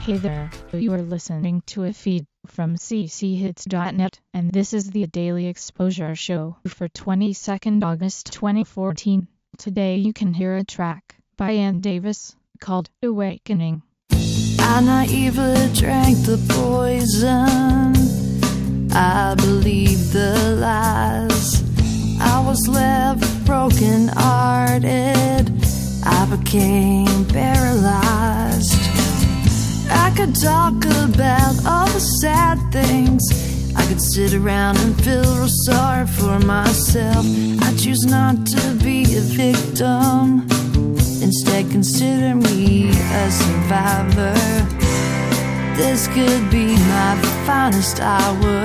Hey there, you are listening to a feed from cchits.net, and this is the Daily Exposure Show for 22nd August 2014. Today you can hear a track by Ann Davis called Awakening. I naively drank the poison, I believed the lies. I was left broken-hearted, I became paralyzed. I could talk about all the sad things, I could sit around and feel real sorry for myself. I choose not to be a victim, instead consider me a survivor. This could be my finest hour.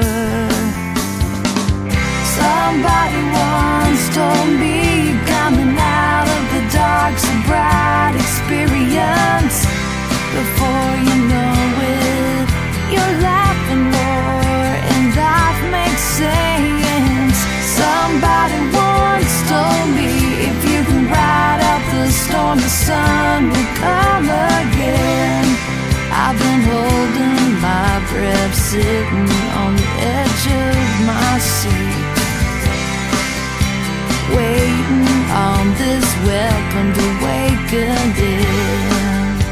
Somebody once told me coming out of the dark's a bright experience. Before you know it, you're laughing more and life makes sense. Somebody once told me if you can ride out the storm, the sun will come again. I've been holding my breath, sitting on the edge of my seat, waiting on this welcome to awakening.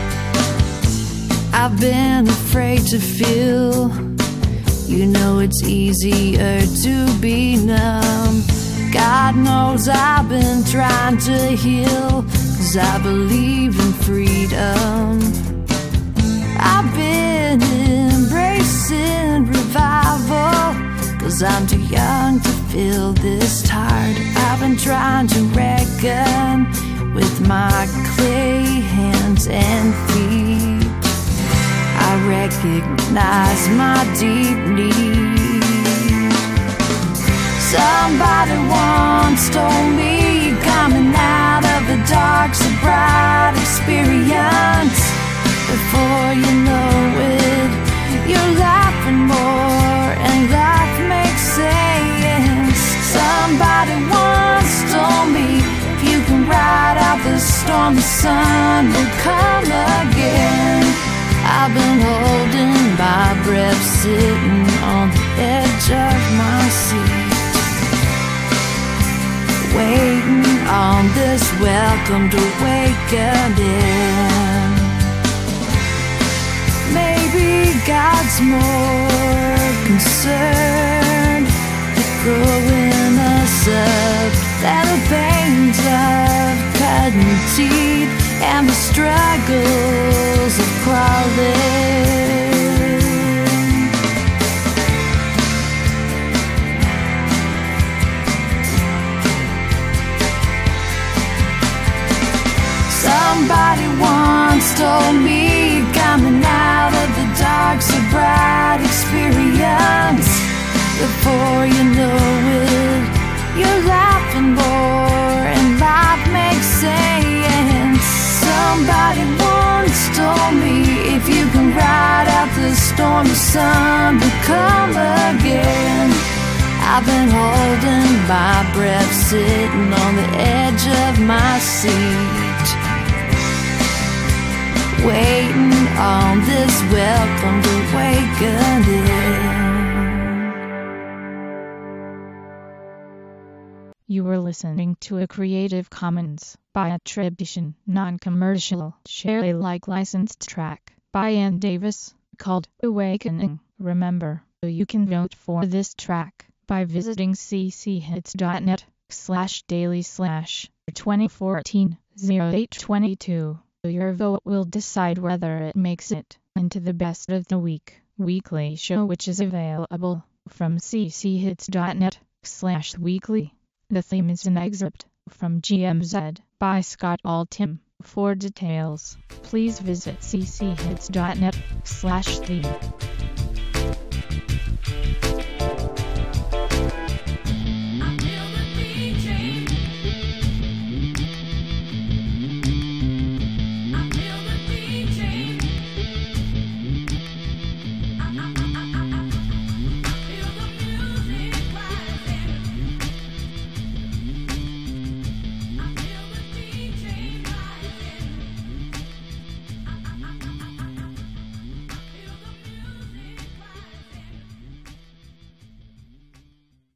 I've been afraid to feel, you know it's easier to be numb. God knows I've been trying to heal, 'cause I believe in freedom. I've been embracing revival, 'cause I'm too young to feel this tired. I've been trying to reckon with my clay hands and feet. I recognize my deep need. Somebody once told me coming out of the dark's a bright experience. Before you know it, you're laughing more and life makes sense. Somebody once told me if you can ride out the storm, the sun will come again. I've been holding my breath, sitting on the edge of my seat, waiting on this welcome to awakening. Maybe God's more concerned with growing us up than the pains of cutting teeth and the struggles of crawling. Somebody once told me coming out of the dark's a bright experience. Before you know it, you're laughing more and life makes sense. Somebody once told me if you can ride out the storm, the sun will come again. I've been holding my breath, sitting on the edge of my seat, waiting on this welcome to awakening. You were listening to a Creative Commons by attribution, non-commercial, share Alike licensed track by Ann Davis called Awakening. Remember, you can vote for this track by visiting cchits.net/daily/2014-0822. Your vote will decide whether it makes it into the Best of the Week weekly show, which is available from cchits.net/weekly. The theme is an excerpt from GMZ by Scott Altham. For details, please visit cchits.net/theme.